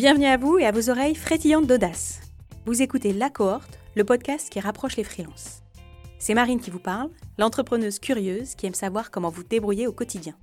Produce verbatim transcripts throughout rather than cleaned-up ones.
Bienvenue à vous et à vos oreilles frétillantes d'audace. Vous écoutez La Cohorte, le podcast qui rapproche les freelances. C'est Marine qui vous parle, l'entrepreneuse curieuse qui aime savoir comment vous débrouiller au quotidien.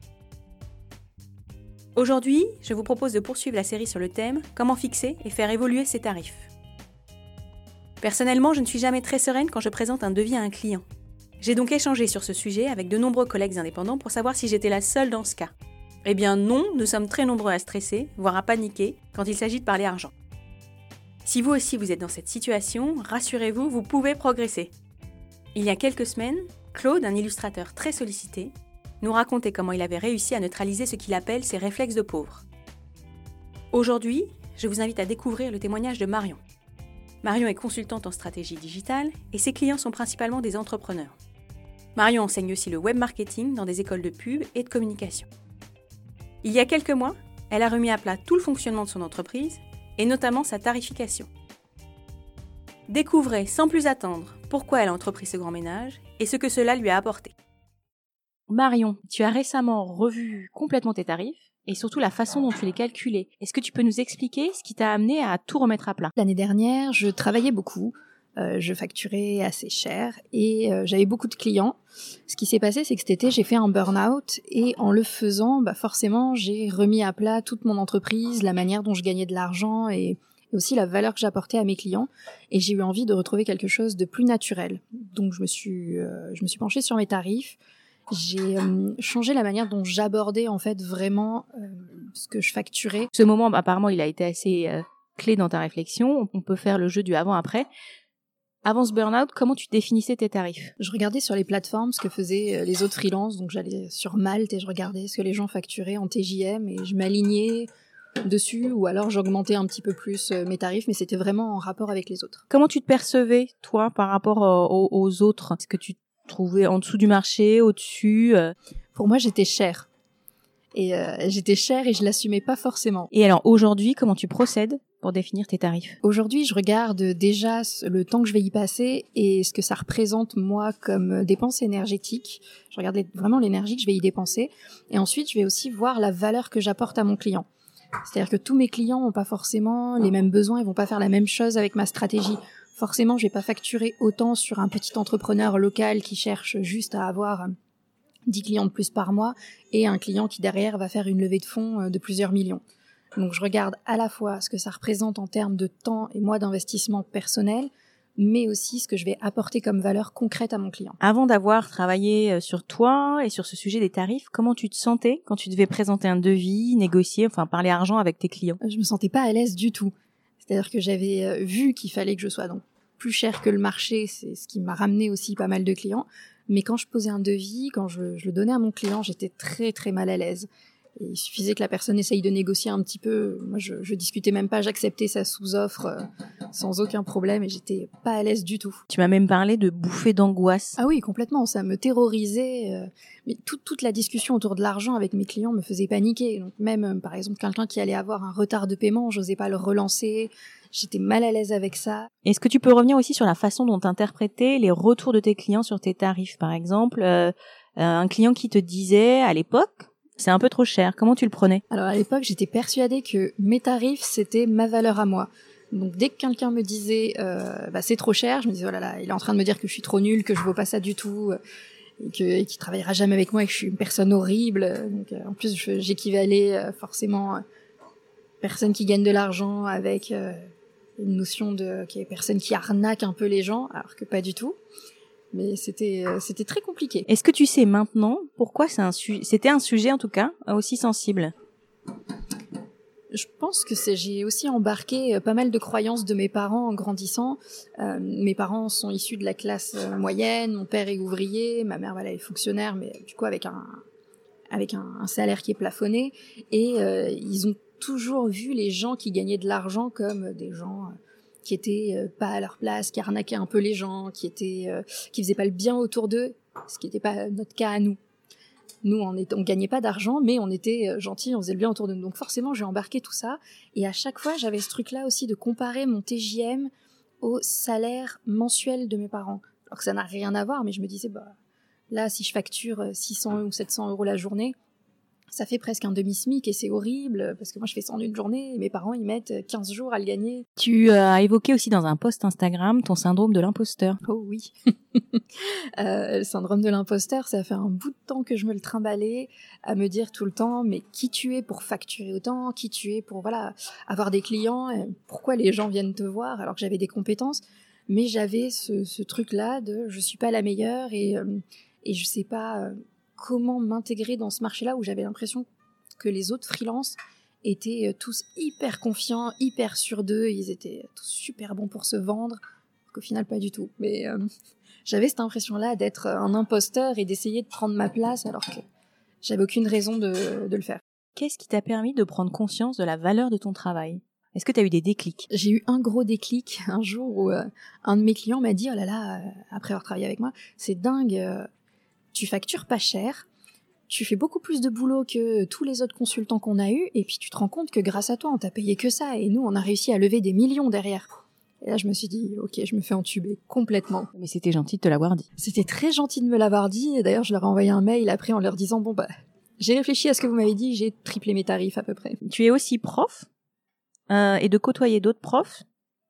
Aujourd'hui, je vous propose de poursuivre la série sur le thème « Comment fixer et faire évoluer ses tarifs ». Personnellement, je ne suis jamais très sereine quand je présente un devis à un client. J'ai donc échangé sur ce sujet avec de nombreux collègues indépendants pour savoir si j'étais la seule dans ce cas. Eh bien non, nous sommes très nombreux à stresser, voire à paniquer, quand il s'agit de parler argent. Si vous aussi vous êtes dans cette situation, rassurez-vous, vous pouvez progresser. Il y a quelques semaines, Claude, un illustrateur très sollicité, nous racontait comment il avait réussi à neutraliser ce qu'il appelle ses réflexes de pauvre. Aujourd'hui, je vous invite à découvrir le témoignage de Marion. Marion est consultante en stratégie digitale et ses clients sont principalement des entrepreneurs. Marion enseigne aussi le web marketing dans des écoles de pub et de communication. Il y a quelques mois, elle a remis à plat tout le fonctionnement de son entreprise et notamment sa tarification. Découvrez sans plus attendre pourquoi elle a entrepris ce grand ménage et ce que cela lui a apporté. Marion, tu as récemment revu complètement tes tarifs et surtout la façon dont tu les calculais. Est-ce que tu peux nous expliquer ce qui t'a amené à tout remettre à plat ? L'année dernière, je travaillais beaucoup, euh, je facturais assez cher et euh, j'avais beaucoup de clients. Ce qui s'est passé, c'est que cet été, j'ai fait un burn-out et en le faisant, bah forcément, j'ai remis à plat toute mon entreprise, la manière dont je gagnais de l'argent et, et aussi la valeur que j'apportais à mes clients. Et j'ai eu envie de retrouver quelque chose de plus naturel. Donc, je me suis, euh, je me suis penchée sur mes tarifs. J'ai euh, changé la manière dont j'abordais en fait vraiment euh, ce que je facturais. Ce moment, apparemment, il a été assez euh, clé dans ta réflexion. On peut faire le jeu du avant-après. Avant ce burn-out, comment tu définissais tes tarifs ? Je regardais sur les plateformes ce que faisaient les autres freelances, donc j'allais sur Malte et je regardais ce que les gens facturaient en T J M et je m'alignais dessus ou alors j'augmentais un petit peu plus mes tarifs, mais c'était vraiment en rapport avec les autres. Comment tu te percevais, toi, par rapport aux, aux autres ? Est-ce que tu te trouvais en dessous du marché, au-dessus ? Pour moi, j'étais chère. Et euh, j'étais chère et je l'assumais pas forcément. Et alors aujourd'hui, comment tu procèdes pour définir tes tarifs ? Aujourd'hui, je regarde déjà le temps que je vais y passer et ce que ça représente moi comme dépense énergétique. Je regarde vraiment l'énergie que je vais y dépenser. Et ensuite, je vais aussi voir la valeur que j'apporte à mon client. C'est-à-dire que tous mes clients n'ont pas forcément les mêmes besoins, ils vont pas faire la même chose avec ma stratégie. Forcément, je vais pas facturer autant sur un petit entrepreneur local qui cherche juste à avoir dix clients de plus par mois et un client qui derrière va faire une levée de fonds de plusieurs millions. Donc je regarde à la fois ce que ça représente en termes de temps et moi d'investissement personnel, mais aussi ce que je vais apporter comme valeur concrète à mon client. Avant d'avoir travaillé sur toi et sur ce sujet des tarifs, comment tu te sentais quand tu devais présenter un devis, négocier, enfin parler argent avec tes clients ? Je me sentais pas à l'aise du tout. C'est-à-dire que j'avais vu qu'il fallait que je sois donc plus cher que le marché, c'est ce qui m'a ramené aussi pas mal de clients. Mais quand je posais un devis, quand je, je le donnais à mon client, j'étais très très mal à l'aise. Et il suffisait que la personne essaye de négocier un petit peu. Moi, je, je discutais même pas, j'acceptais sa sous-offre euh, sans aucun problème et j'étais pas à l'aise du tout. Tu m'as même parlé de bouffées d'angoisse. Ah oui, complètement. Ça me terrorisait. Euh, mais toute, toute la discussion autour de l'argent avec mes clients me faisait paniquer. Donc même, euh, par exemple, quelqu'un qui allait avoir un retard de paiement, j'osais pas le relancer. J'étais mal à l'aise avec ça. Est-ce que tu peux revenir aussi sur la façon dont tu interprétais les retours de tes clients sur tes tarifs, par exemple euh, un client qui te disait à l'époque c'est un peu trop cher. Comment tu le prenais ? Alors à l'époque, j'étais persuadée que mes tarifs, c'était ma valeur à moi. Donc dès que quelqu'un me disait euh, bah, c'est trop cher, je me disais oh là là, il est en train de me dire que je suis trop nulle, que je vaux pas ça du tout, et que et qu'il travaillera jamais avec moi et que je suis une personne horrible. Donc euh, en plus, je, j'équivalais euh, forcément euh, personne qui gagne de l'argent avec euh, une notion de okay, personne qui arnaque un peu les gens, alors que pas du tout. Mais c'était c'était très compliqué. Est-ce que tu sais maintenant pourquoi c'est un su- c'était un sujet en tout cas aussi sensible ? Je pense que c'est j'ai aussi embarqué pas mal de croyances de mes parents en grandissant. Euh, mes parents sont issus de la classe moyenne, mon père est ouvrier, ma mère voilà est fonctionnaire, mais du coup avec un avec un, un salaire qui est plafonné. Et euh, ils ont toujours vu les gens qui gagnaient de l'argent comme des gens qui étaient euh, pas à leur place, qui arnaquaient un peu les gens, qui étaient, euh, qui faisaient pas le bien autour d'eux, ce qui n'était pas notre cas à nous. Nous, on, est, on gagnait pas d'argent, mais on était gentils, on faisait le bien autour de nous. Donc forcément, j'ai embarqué tout ça. Et à chaque fois, j'avais ce truc-là aussi de comparer mon T J M au salaire mensuel de mes parents. Alors que ça n'a rien à voir, mais je me disais, bah là, si je facture six cents ou sept cents euros la journée, Ça fait presque un demi-smic et c'est horrible parce que moi je fais ça en une journée et mes parents ils mettent quinze jours à le gagner. Tu as évoqué aussi dans un post Instagram ton syndrome de l'imposteur. Oh oui. euh, le syndrome de l'imposteur, ça fait un bout de temps que je me le trimballais à me dire tout le temps mais qui tu es pour facturer autant, qui tu es pour voilà avoir des clients, pourquoi les gens viennent te voir alors que j'avais des compétences, mais j'avais ce, ce truc-là de je suis pas la meilleure et, euh, et je sais pas... Euh, comment m'intégrer dans ce marché-là où j'avais l'impression que les autres freelances étaient tous hyper confiants, hyper sûrs d'eux, ils étaient tous super bons pour se vendre, qu'au final pas du tout. Mais euh, j'avais cette impression-là d'être un imposteur et d'essayer de prendre ma place alors que j'avais aucune raison de, de le faire. Qu'est-ce qui t'a permis de prendre conscience de la valeur de ton travail ? Est-ce que tu as eu des déclics ? J'ai eu un gros déclic un jour où euh, un de mes clients m'a dit « Oh là là, euh, après avoir travaillé avec moi, c'est dingue euh, ». Tu factures pas cher, tu fais beaucoup plus de boulot que tous les autres consultants qu'on a eus, et puis tu te rends compte que grâce à toi, on t'a payé que ça, et nous, on a réussi à lever des millions derrière. Et là, je me suis dit, ok, je me fais entuber complètement. Mais c'était gentil de te l'avoir dit. C'était très gentil de me l'avoir dit, et d'ailleurs, je leur ai envoyé un mail après en leur disant, bon bah, j'ai réfléchi à ce que vous m'avez dit, j'ai triplé mes tarifs à peu près. Tu es aussi prof, euh, et de côtoyer d'autres profs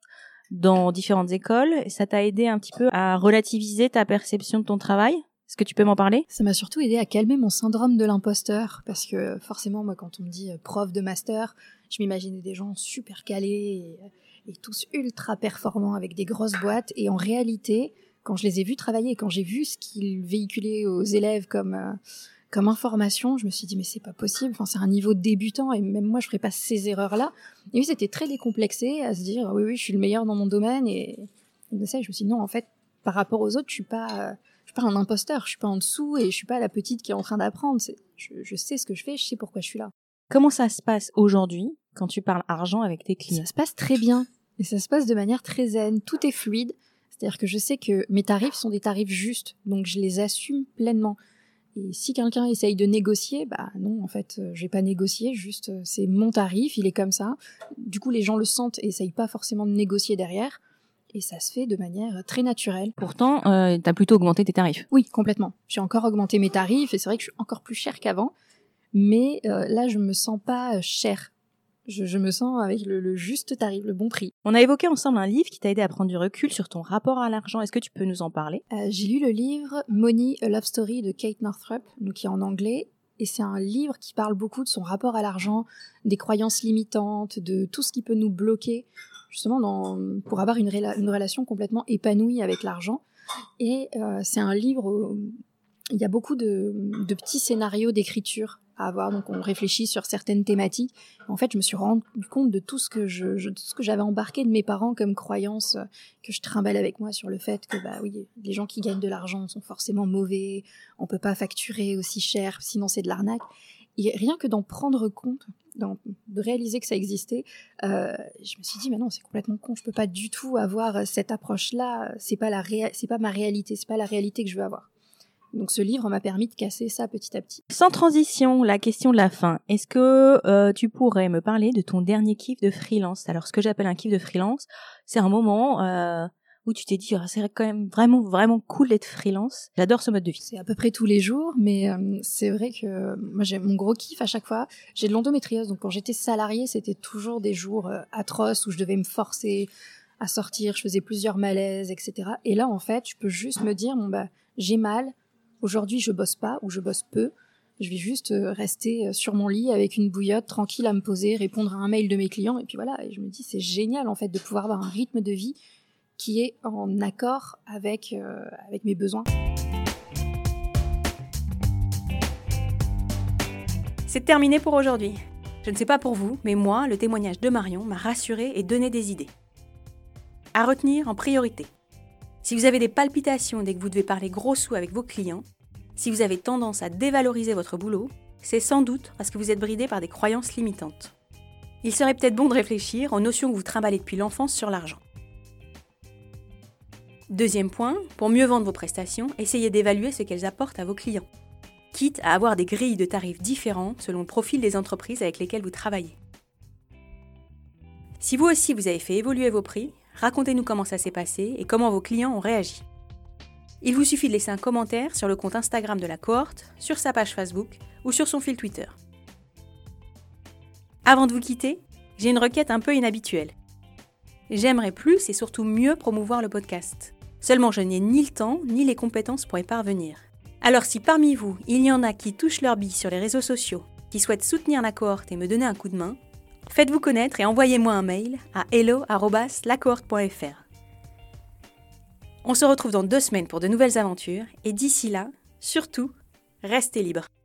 dans différentes écoles, ça t'a aidé un petit peu à relativiser ta perception de ton travail ? Est-ce que tu peux m'en parler ? Ça m'a surtout aidé à calmer mon syndrome de l'imposteur, parce que forcément, moi, quand on me dit prof de master, je m'imaginais des gens super calés et, et tous ultra performants avec des grosses boîtes. Et en réalité, quand je les ai vus travailler, quand j'ai vu ce qu'ils véhiculaient aux élèves comme, euh, comme information, je me suis dit, mais c'est pas possible, enfin, c'est un niveau de débutant et même moi, je ferais pas ces erreurs-là. Et oui, c'était très décomplexé à se dire, oui, oui, je suis le meilleur dans mon domaine. Et, et de ça, je me suis dit, non, en fait, par rapport aux autres, je suis pas... Euh, Je suis pas un imposteur, je suis pas en dessous et je suis pas la petite qui est en train d'apprendre. C'est, je, je sais ce que je fais, je sais pourquoi je suis là. Comment ça se passe aujourd'hui quand tu parles argent avec tes clients ? Ça se passe très bien et ça se passe de manière très zen. Tout est fluide, c'est-à-dire que je sais que mes tarifs sont des tarifs justes, donc je les assume pleinement. Et si quelqu'un essaye de négocier, bah non, en fait, je vais pas négocier, juste c'est mon tarif, il est comme ça. Du coup, les gens le sentent et essayent pas forcément de négocier derrière. Et ça se fait de manière très naturelle. Pourtant, euh, t'as plutôt augmenté tes tarifs. Oui, complètement. J'ai encore augmenté mes tarifs et c'est vrai que je suis encore plus chère qu'avant. Mais euh, là, je me sens pas chère. Je, je me sens avec le, le juste tarif, le bon prix. On a évoqué ensemble un livre qui t'a aidé à prendre du recul sur ton rapport à l'argent. Est-ce que tu peux nous en parler ? euh, J'ai lu le livre Money, a Love Story de Kate Northrup, donc qui est en anglais. Et c'est un livre qui parle beaucoup de son rapport à l'argent, des croyances limitantes, de tout ce qui peut nous bloquer, justement dans, pour avoir une, réla- une relation complètement épanouie avec l'argent. Et euh, c'est un livre où il y a beaucoup de, de petits scénarios d'écriture à avoir, donc on réfléchit sur certaines thématiques. En fait, je me suis rendu compte de tout ce que je, je tout ce que j'avais embarqué de mes parents comme croyances que je trimballe avec moi sur le fait que bah oui, les gens qui gagnent de l'argent sont forcément mauvais, on peut pas facturer aussi cher, sinon c'est de l'arnaque. Et rien que d'en prendre compte, d'en, de réaliser que ça existait, euh, je me suis dit mais non, c'est complètement con, je peux pas du tout avoir cette approche-là, c'est pas la réa- c'est pas ma réalité, c'est pas la réalité que je veux avoir. Donc ce livre m'a permis de casser ça petit à petit. Sans transition, la question de la fin. Est-ce que euh, tu pourrais me parler de ton dernier kiff de freelance ? Alors ce que j'appelle un kiff de freelance, c'est un moment euh, où tu t'es dit oh, c'est quand même vraiment vraiment cool d'être freelance. J'adore ce mode de vie. C'est à peu près tous les jours, mais euh, c'est vrai que euh, moi j'ai mon gros kiff à chaque fois. J'ai de l'endométriose, donc quand j'étais salariée, c'était toujours des jours euh, atroces où je devais me forcer à sortir, je faisais plusieurs malaises, et cetera. Et là en fait, je peux juste me dire bon bah j'ai mal. Aujourd'hui, je bosse pas ou je bosse peu. Je vais juste rester sur mon lit avec une bouillotte, tranquille à me poser, répondre à un mail de mes clients. Et puis voilà, et je me dis, c'est génial en fait de pouvoir avoir un rythme de vie qui est en accord avec, euh, avec mes besoins. C'est terminé pour aujourd'hui. Je ne sais pas pour vous, mais moi, le témoignage de Marion m'a rassurée et donné des idées. À retenir en priorité. Si vous avez des palpitations dès que vous devez parler gros sous avec vos clients, si vous avez tendance à dévaloriser votre boulot, c'est sans doute parce que vous êtes bridé par des croyances limitantes. Il serait peut-être bon de réfléchir aux notions que vous trimballez depuis l'enfance sur l'argent. Deuxième point, pour mieux vendre vos prestations, essayez d'évaluer ce qu'elles apportent à vos clients, quitte à avoir des grilles de tarifs différentes selon le profil des entreprises avec lesquelles vous travaillez. Si vous aussi vous avez fait évoluer vos prix, racontez-nous comment ça s'est passé et comment vos clients ont réagi. Il vous suffit de laisser un commentaire sur le compte Instagram de la cohorte, sur sa page Facebook ou sur son fil Twitter. Avant de vous quitter, j'ai une requête un peu inhabituelle. J'aimerais plus et surtout mieux promouvoir le podcast. Seulement, je n'ai ni le temps ni les compétences pour y parvenir. Alors si parmi vous, il y en a qui touchent leur bille sur les réseaux sociaux, qui souhaitent soutenir la cohorte et me donner un coup de main, faites-vous connaître et envoyez-moi un mail à hello arobase la cohorte point f r. On se retrouve dans deux semaines pour de nouvelles aventures et d'ici là, surtout, restez libres.